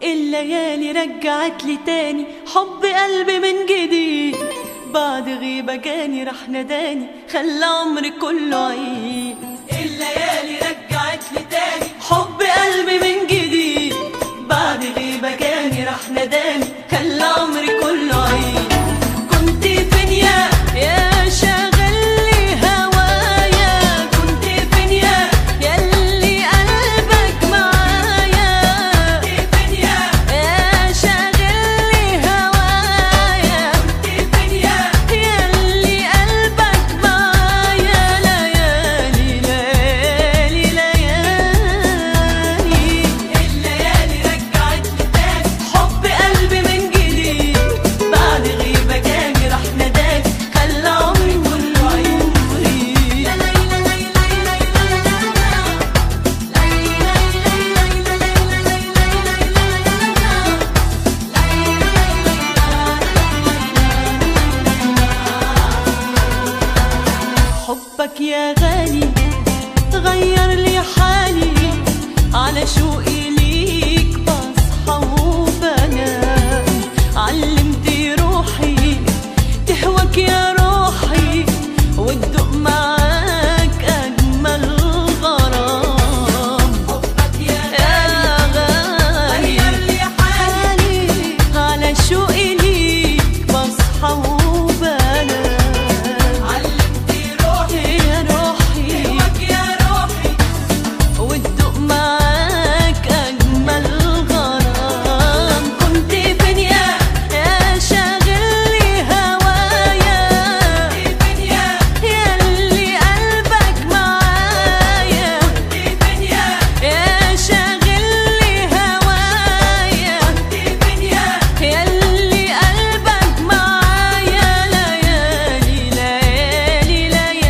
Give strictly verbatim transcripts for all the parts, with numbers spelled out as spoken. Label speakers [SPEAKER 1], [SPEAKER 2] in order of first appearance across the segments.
[SPEAKER 1] الليالي رجعت لي تاني حب قلبي من جديد، بعد غيبة جاني راح نداني خلى عمري كله عيد. الليالي رجعت لي تاني حب قلبي من جديد، بعد غيبة جاني راح نداني خلى عمري كله عيد. كنت فين يا يا شاغل لي هوايا، كنت فين يا ياللي قلبك معايا، كنت فين يا يا شاغل لي هوايا، كنت فين يا ياللي قلبك معايا. ليالي ليالي ليالي الليالي رجعت لي تاني حب قلبي من جديد، بعد غيبة جاني راح نداني خلى عمري كله عيد. لا لا لا لا لا حبك يا غالي غير لي حالي، على شوقي ليك بصحى وبنام. علمت روحي تهواك يا روحي، وتدوق معاك أجمل غرام. حبك يا غالي غير لي حالي، على شوقي ليك بصحى وبنام. علمت روحي يا روحي تهواك يا روحي، وتدوق معاك أجمل غرام. كنت فين يا يا شاغل لي هوايا، كنت فين يا ياللي قلبك معايا، كنت فين يا يا شاغل لي هوايا، كنت فين يا ياللي قلبك معايا. ليالي ليالي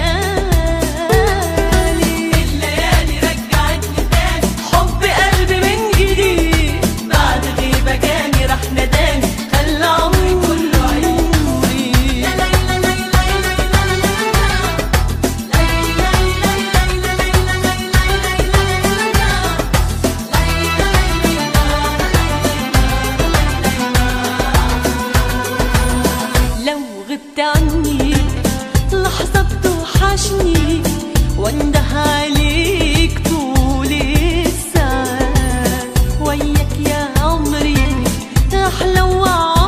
[SPEAKER 1] ليالي الليالي رجعت لي تاني حب قلبي من جديد، بعد غيبة جاني راح نداني خلى عمري كله عيد. لا لا لا لا لو غبت عني لحظة بتوحشني، وانده عليك طول الساعات. وياك يا عمري أحلى وعمري